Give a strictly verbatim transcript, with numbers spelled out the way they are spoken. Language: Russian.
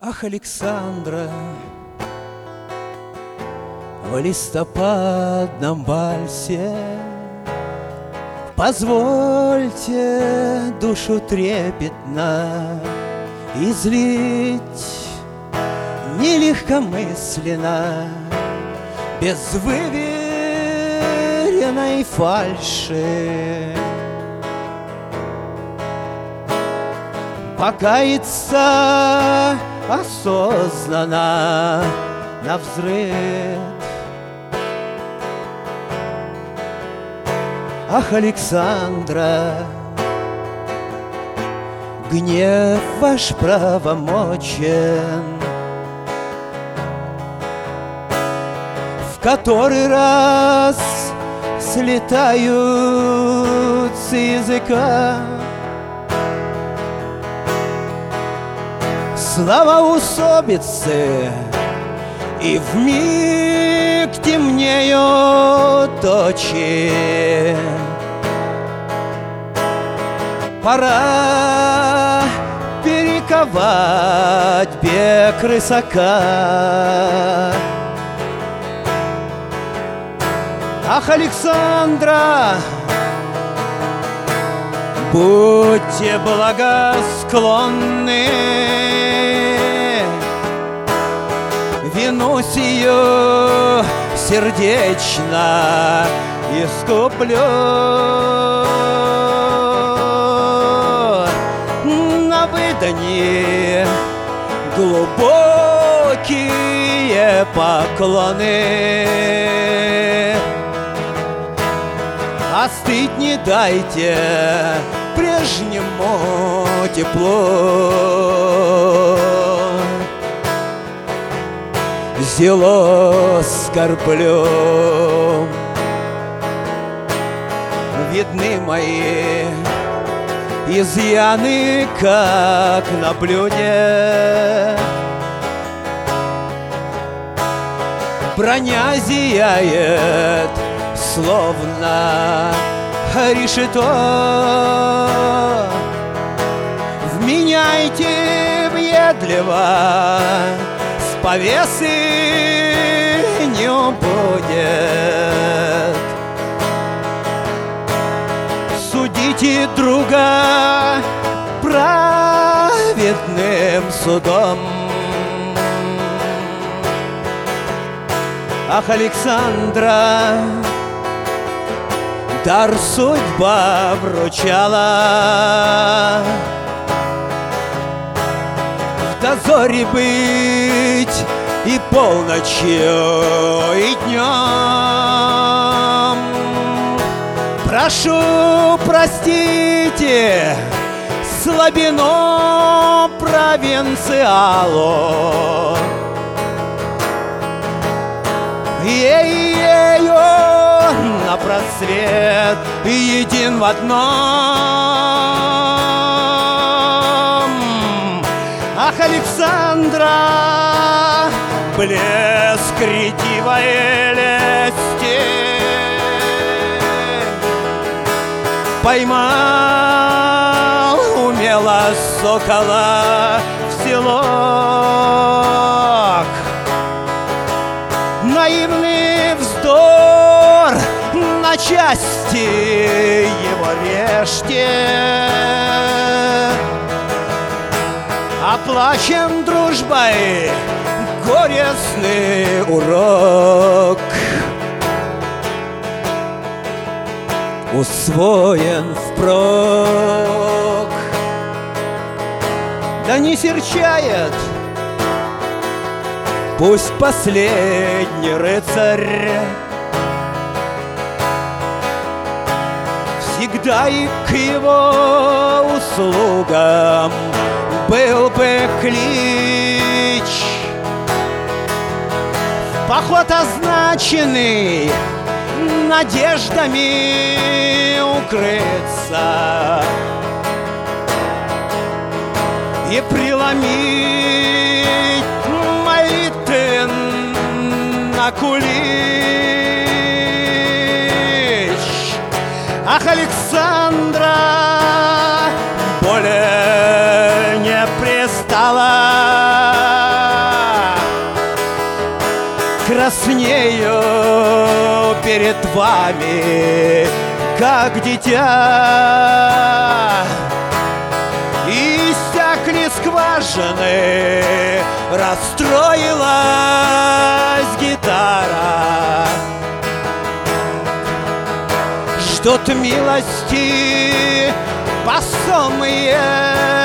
Ах, Александра, в листопадном вальсе позвольте душу трепетно излить нелегкомысленно, без выверенной фальши. Покаяться осознанно навзрыд. Ах, Александра, гнев ваш правомочен, в который раз слетают с языка слова усобицы, и вмиг темнеют очи. Пора перековать бег рысака. Ах, Александра, будьте благосклонны, вину сию сердечно искуплю. На выданье глубокие поклоны, остыть не дайте прежнему теплу. Зело скорблю, видны мои изъяны, как на блюде. Броня зияет, словно решето. Вменяйте въедливо, с повесы не убудет. Судите друга праведным судом. Ах, Александра, дар судьба вручала в дозоре быть и полночью, и днем. Прошу, простите слабину провинциалу. Ей-ей-ей, на просвет един в одном. Ах, Александра, блеск ретивой лести поймал умело сокола в селок. Наивный вздор, на части его режьте, оплачем дружбой горестный урок. Усвоен впрок, да не серчает пусть последний рыцарь. Всегда и к его услугам был бы клич. В поход означенный надеждами укрыться и преломить молитвы на кулич. Ах, Александра, более не пристала я с нею перед вами, как дитя. Иссякли скважины, расстроилась гитара. Ждут милости посомые